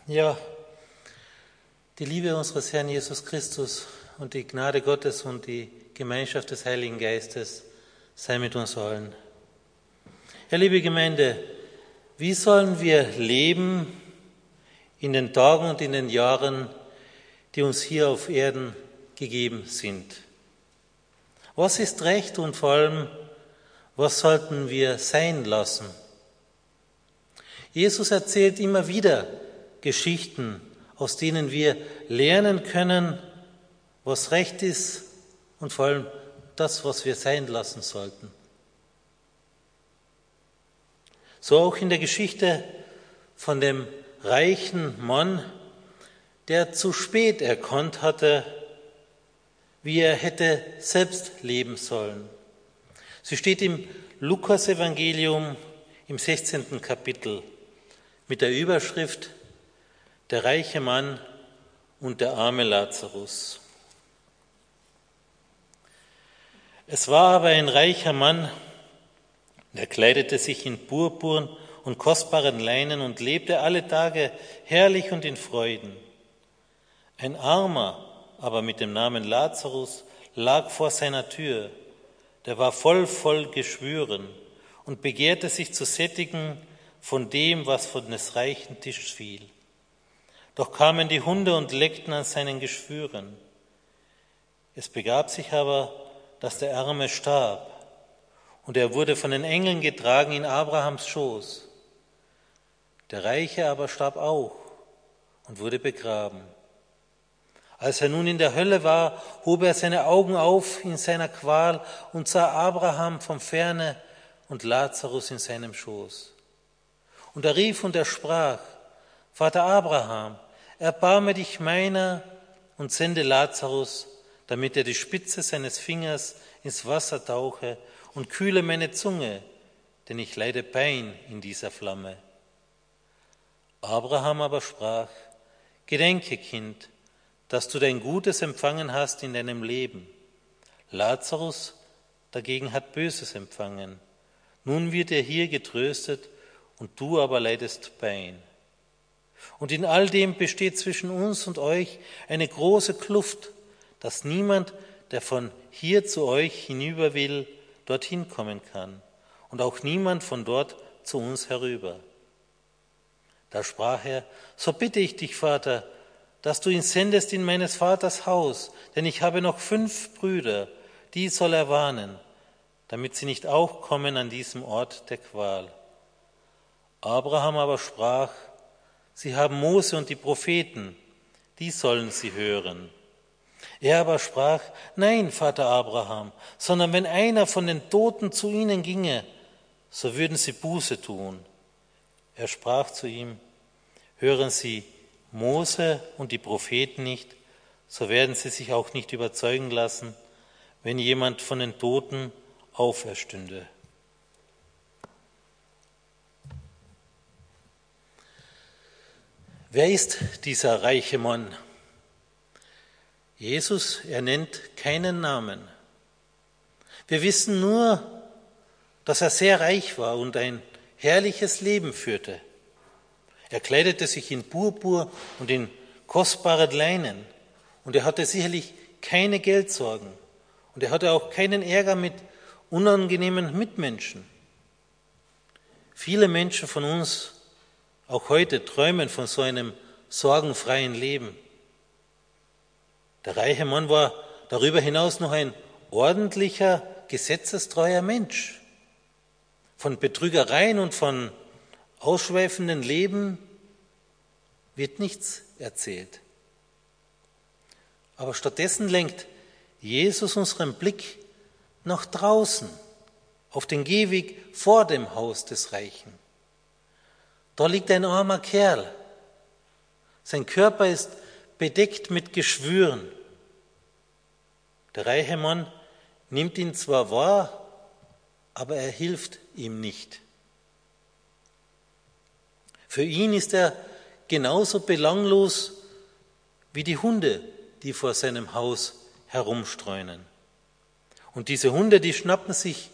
Ja, die Liebe unseres Herrn Jesus Christus und die Gnade Gottes und die Gemeinschaft des Heiligen Geistes sei mit uns allen. Ja, liebe Gemeinde, wie sollen wir leben in den Tagen und in den Jahren, die uns hier auf Erden gegeben sind? Was ist recht und vor allem, was sollten wir sein lassen? Jesus erzählt immer wieder Geschichten, aus denen wir lernen können, was recht ist und vor allem das, was wir sein lassen sollten. So auch in der Geschichte von dem reichen Mann, der zu spät erkannt hatte, wie er hätte selbst leben sollen. Sie steht im Lukas-Evangelium im 16. Kapitel mit der Überschrift Der reiche Mann und der arme Lazarus. Es war aber ein reicher Mann, der kleidete sich in Purpurn und kostbaren Leinen und lebte alle Tage herrlich und in Freuden. Ein Armer, aber mit dem Namen Lazarus, lag vor seiner Tür. Der war voll Geschwüren und begehrte sich zu sättigen von dem, was von des reichen Tisches fiel. Doch kamen die Hunde und leckten an seinen Geschwüren. Es begab sich aber, dass der Arme starb, und er wurde von den Engeln getragen in Abrahams Schoß. Der Reiche aber starb auch und wurde begraben. Als er nun in der Hölle war, hob er seine Augen auf in seiner Qual und sah Abraham von ferne und Lazarus in seinem Schoß. Und er rief und er sprach: Vater Abraham, erbarme dich meiner und sende Lazarus, damit er die Spitze seines Fingers ins Wasser tauche und kühle meine Zunge, denn ich leide Pein in dieser Flamme. Abraham aber sprach: Gedenke, Kind, dass du dein Gutes empfangen hast in deinem Leben. Lazarus dagegen hat Böses empfangen. Nun wird er hier getröstet, und du aber leidest Pein. Und in all dem besteht zwischen uns und euch eine große Kluft, dass niemand, der von hier zu euch hinüber will, dorthin kommen kann, und auch niemand von dort zu uns herüber. Da sprach er: So bitte ich dich, Vater, dass du ihn sendest in meines Vaters Haus, denn ich habe noch 5 Brüder, die soll er warnen, damit sie nicht auch kommen an diesem Ort der Qual. Abraham aber sprach: Sie haben Mose und die Propheten, die sollen sie hören. Er aber sprach: Nein, Vater Abraham, sondern wenn einer von den Toten zu ihnen ginge, so würden sie Buße tun. Er sprach zu ihm: Hören Sie Mose und die Propheten nicht, so werden sie sich auch nicht überzeugen lassen, wenn jemand von den Toten auferstünde. Wer ist dieser reiche Mann? Jesus, er nennt keinen Namen. Wir wissen nur, dass er sehr reich war und ein herrliches Leben führte. Er kleidete sich in Purpur und in kostbare Leinen, und er hatte sicherlich keine Geldsorgen, und er hatte auch keinen Ärger mit unangenehmen Mitmenschen. Viele Menschen von uns, auch heute, träumen von so einem sorgenfreien Leben. Der reiche Mann war darüber hinaus noch ein ordentlicher, gesetzestreuer Mensch. Von Betrügereien und von ausschweifenden Leben wird nichts erzählt. Aber stattdessen lenkt Jesus unseren Blick nach draußen, auf den Gehweg vor dem Haus des Reichen. Da liegt ein armer Kerl. Sein Körper ist bedeckt mit Geschwüren. Der reiche Mann nimmt ihn zwar wahr, aber er hilft ihm nicht. Für ihn ist er genauso belanglos wie die Hunde, die vor seinem Haus herumstreunen. Und diese Hunde, die schnappen sich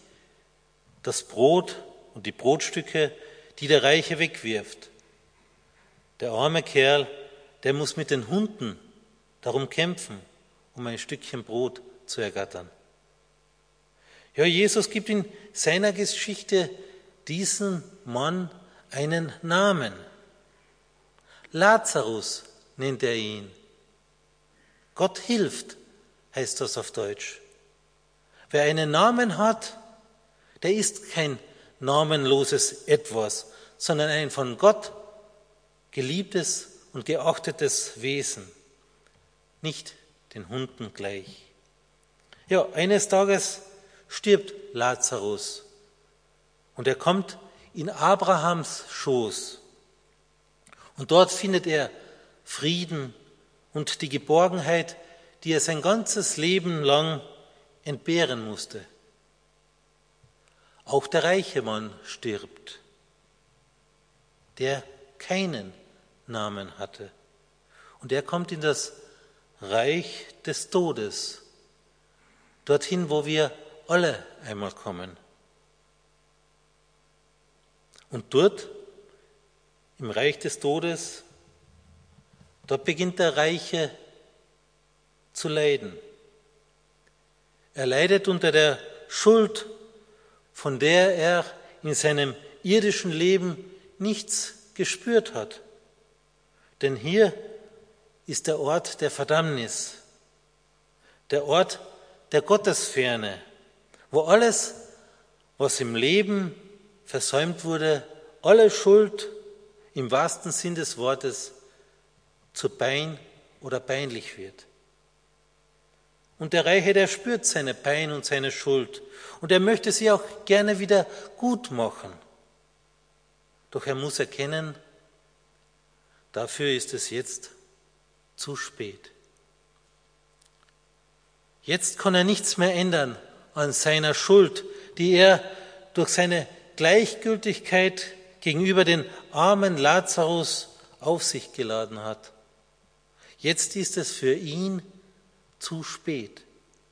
das Brot und die Brotstücke, die der Reiche wegwirft. Der arme Kerl, der muss mit den Hunden darum kämpfen, um ein Stückchen Brot zu ergattern. Ja, Jesus gibt in seiner Geschichte diesem Mann einen Namen. Lazarus nennt er ihn. Gott hilft, heißt das auf Deutsch. Wer einen Namen hat, der ist kein namenloses Etwas, sondern ein von Gott geliebtes und geachtetes Wesen, nicht den Hunden gleich. Ja, eines Tages stirbt Lazarus und er kommt in Abrahams Schoß. Und dort findet er Frieden und die Geborgenheit, die er sein ganzes Leben lang entbehren musste. Auch der reiche Mann stirbt, der keinen Namen hatte. Und er kommt in das Reich des Todes, dorthin, wo wir alle einmal kommen. Und dort, im Reich des Todes, dort beginnt der Reiche zu leiden. Er leidet unter der Schuld, von der er in seinem irdischen Leben nichts gespürt hat. Denn hier ist der Ort der Verdammnis, der Ort der Gottesferne, wo alles, was im Leben versäumt wurde, alle Schuld im wahrsten Sinn des Wortes zu Pein oder peinlich wird. Und der Reiche, der spürt seine Pein und seine Schuld und er möchte sie auch gerne wieder gut machen. Doch er muss erkennen, dafür ist es jetzt zu spät. Jetzt kann er nichts mehr ändern an seiner Schuld, die er durch seine Gleichgültigkeit gegenüber den armen Lazarus auf sich geladen hat. Jetzt ist es für ihn zu spät.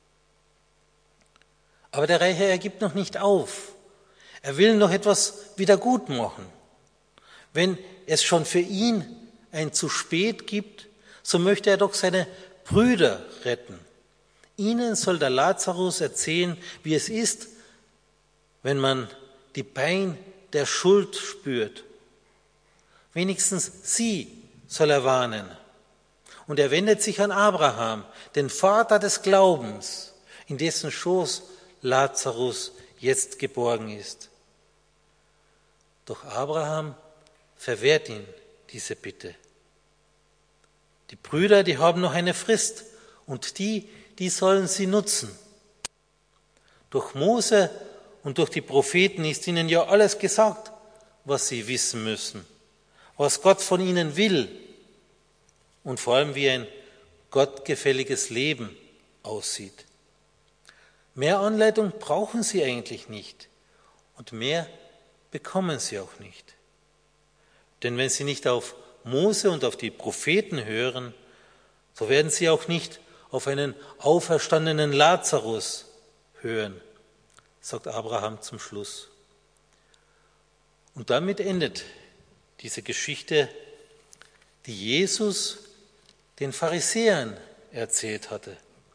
Aber der Reiche, er gibt noch nicht auf. Er will noch etwas wieder gut machen. Wenn es schon für ihn ein zu spät gibt, so möchte er doch seine Brüder retten. Ihnen soll der Lazarus erzählen, wie es ist, wenn man die Pein der Schuld spürt. Wenigstens sie soll er warnen. Und er wendet sich an Abraham, den Vater des Glaubens, in dessen Schoß Lazarus jetzt geborgen ist. Doch Abraham verwehrt ihn diese Bitte. Die Brüder, die haben noch eine Frist und die sollen sie nutzen. Durch Mose und durch die Propheten ist ihnen ja alles gesagt, was sie wissen müssen, was Gott von ihnen will und vor allem wie ein gottgefälliges Leben aussieht. Mehr Anleitung brauchen sie eigentlich nicht und mehr bekommen sie auch nicht. Denn wenn sie nicht auf Mose und auf die Propheten hören, so werden sie auch nicht auf einen auferstandenen Lazarus hören, sagt Abraham zum Schluss. Und damit endet diese Geschichte, die Jesus den Pharisäern erzählt hatte.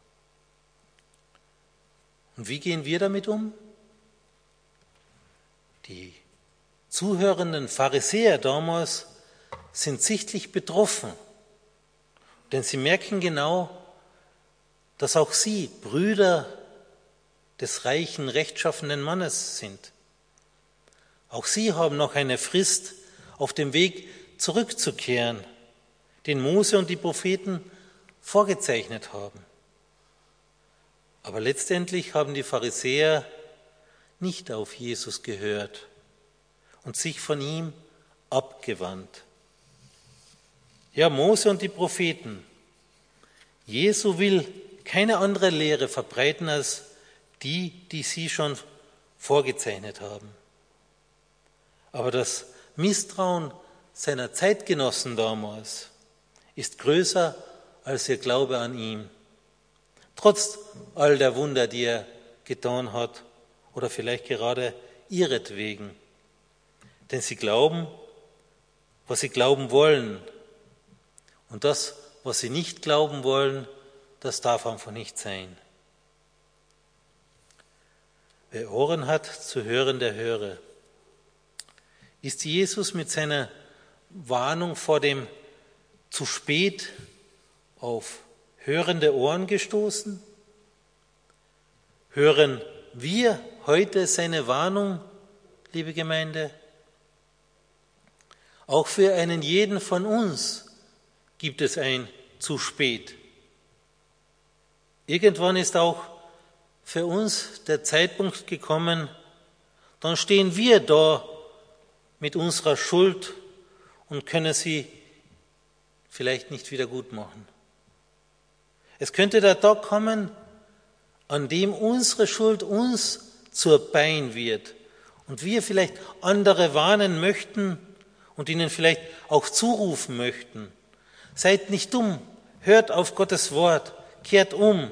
Und wie gehen wir damit um? Die zuhörenden Pharisäer damals sind sichtlich betroffen, denn sie merken genau, dass auch sie Brüder des reichen, rechtschaffenen Mannes sind. Auch sie haben noch eine Frist auf dem Weg zurückzukehren, den Mose und die Propheten vorgezeichnet haben. Aber letztendlich haben die Pharisäer nicht auf Jesus gehört und sich von ihm abgewandt. Ja, Mose und die Propheten. Jesu will keine andere Lehre verbreiten als die sie schon vorgezeichnet haben. Aber das Misstrauen seiner Zeitgenossen damals ist größer als ihr Glaube an ihn. Trotz all der Wunder, die er getan hat, oder vielleicht gerade ihretwegen. Denn sie glauben, was sie glauben wollen. Und das, was sie nicht glauben wollen, das darf einfach nicht sein. Wer Ohren hat zu hören, der höre. Ist Jesus mit seiner Warnung vor dem zu spät auf hörende Ohren gestoßen? Hören wir heute seine Warnung, liebe Gemeinde? Auch für einen jeden von uns gibt es ein zu spät. Irgendwann ist auch für uns der Zeitpunkt gekommen, dann stehen wir da mit unserer Schuld und können sie vielleicht nicht wieder gut machen. Es könnte der Tag kommen, an dem unsere Schuld uns zur Pein wird und wir vielleicht andere warnen möchten und ihnen vielleicht auch zurufen möchten. Seid nicht dumm, hört auf Gottes Wort, kehrt um.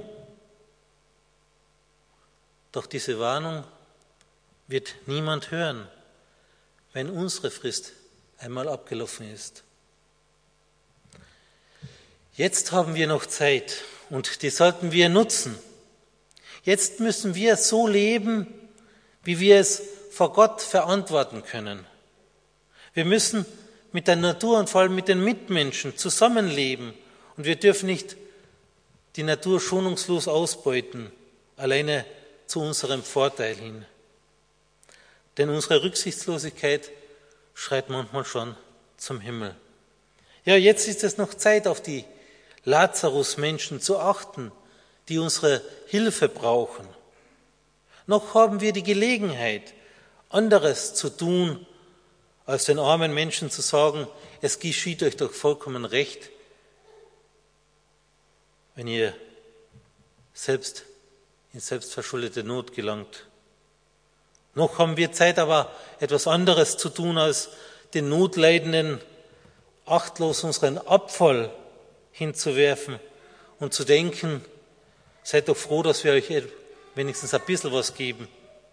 Doch diese Warnung wird niemand hören, wenn unsere Frist einmal abgelaufen ist. Jetzt haben wir noch Zeit und die sollten wir nutzen. Jetzt müssen wir so leben, wie wir es vor Gott verantworten können. Wir müssen mit der Natur und vor allem mit den Mitmenschen zusammenleben und wir dürfen nicht die Natur schonungslos ausbeuten, alleine zu unserem Vorteil hin. Denn unsere Rücksichtslosigkeit schreit manchmal schon zum Himmel. Ja, jetzt ist es noch Zeit, auf die Lazarus-Menschen zu achten, die unsere Hilfe brauchen. Noch haben wir die Gelegenheit, anderes zu tun, als den armen Menschen zu sagen, es geschieht euch doch vollkommen recht, wenn ihr selbst in selbstverschuldete Not gelangt. Noch haben wir Zeit, aber etwas anderes zu tun, als den Notleidenden achtlos unseren Abfall hinzuwerfen und zu denken, seid doch froh, dass wir euch wenigstens ein bisschen was geben.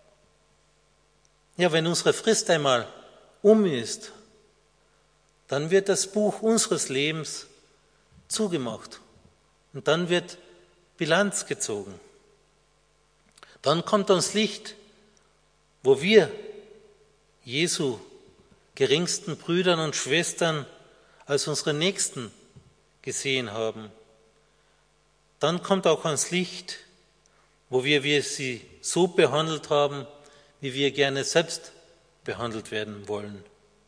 Ja, wenn unsere Frist einmal um ist, dann wird das Buch unseres Lebens zugemacht und dann wird Bilanz gezogen. Dann kommt ans Licht, wo wir Jesu geringsten Brüdern und Schwestern als unsere Nächsten gesehen haben. Dann kommt auch ans Licht, wo wir sie so behandelt haben, wie wir gerne selbst behandelt werden wollen.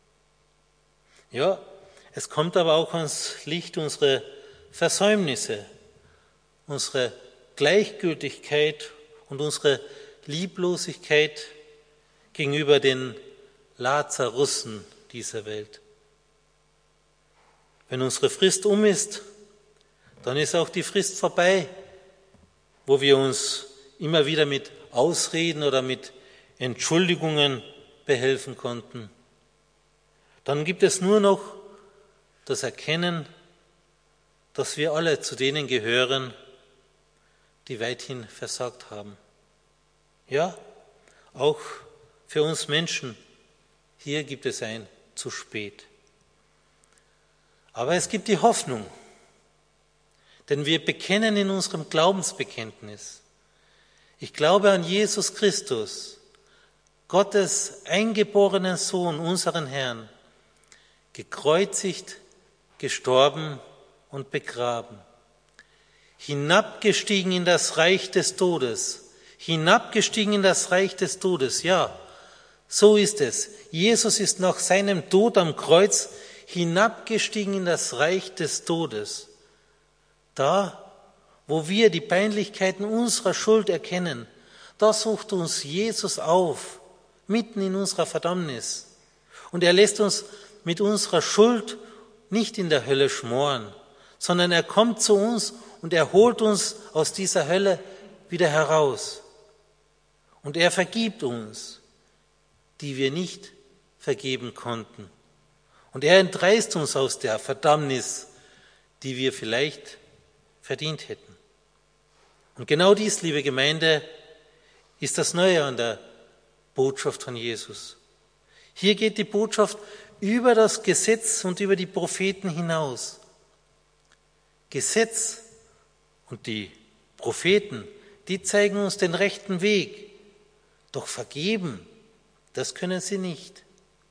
Ja, es kommt aber auch ans Licht unsere Versäumnisse, unsere Gleichgültigkeit und unsere Lieblosigkeit gegenüber den Lazarussen dieser Welt. Wenn unsere Frist um ist, dann ist auch die Frist vorbei, wo wir uns immer wieder mit Ausreden oder mit Entschuldigungen behelfen konnten. Dann gibt es nur noch das Erkennen, dass wir alle zu denen gehören, die weithin versagt haben. Ja, auch für uns Menschen, hier gibt es ein zu spät. Aber es gibt die Hoffnung, denn wir bekennen in unserem Glaubensbekenntnis, ich glaube an Jesus Christus, Gottes eingeborenen Sohn, unseren Herrn, gekreuzigt, gestorben und begraben, hinabgestiegen in das Reich des Todes, hinabgestiegen in das Reich des Todes, ja, so ist es. Jesus ist nach seinem Tod am Kreuz hinabgestiegen in das Reich des Todes. Da, wo wir die Peinlichkeiten unserer Schuld erkennen, da sucht uns Jesus auf, mitten in unserer Verdammnis. Und er lässt uns mit unserer Schuld nicht in der Hölle schmoren, sondern er kommt zu uns und er holt uns aus dieser Hölle wieder heraus. Und er vergibt uns, die wir nicht vergeben konnten. Und er entreißt uns aus der Verdammnis, die wir vielleicht verdient hätten. Und genau dies, liebe Gemeinde, ist das Neue an der Botschaft von Jesus. Hier geht die Botschaft über das Gesetz und über die Propheten hinaus. Gesetz und die Propheten, die zeigen uns den rechten Weg. Doch vergeben, das können sie nicht.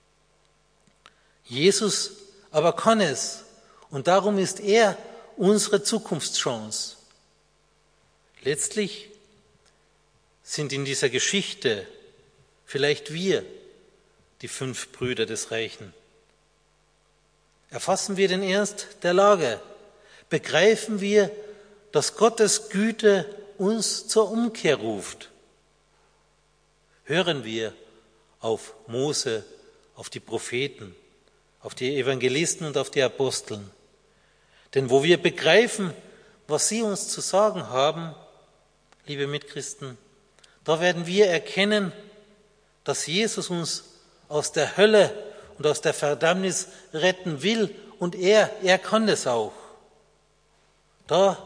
Jesus aber kann es. Und darum ist er unsere Zukunftschance. Letztlich sind in dieser Geschichte vielleicht wir die 5 Brüder des Reichen. Erfassen wir den Ernst der Lage. Begreifen wir, dass Gottes Güte uns zur Umkehr ruft. Hören wir auf Mose, auf die Propheten, auf die Evangelisten und auf die Aposteln. Denn wo wir begreifen, was sie uns zu sagen haben, liebe Mitchristen, da werden wir erkennen, dass Jesus uns aus der Hölle und aus der Verdammnis retten will und er kann es auch. Da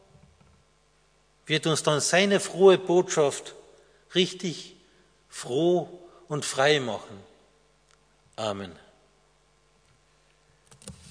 wird uns dann seine frohe Botschaft richtig froh und frei machen. Amen.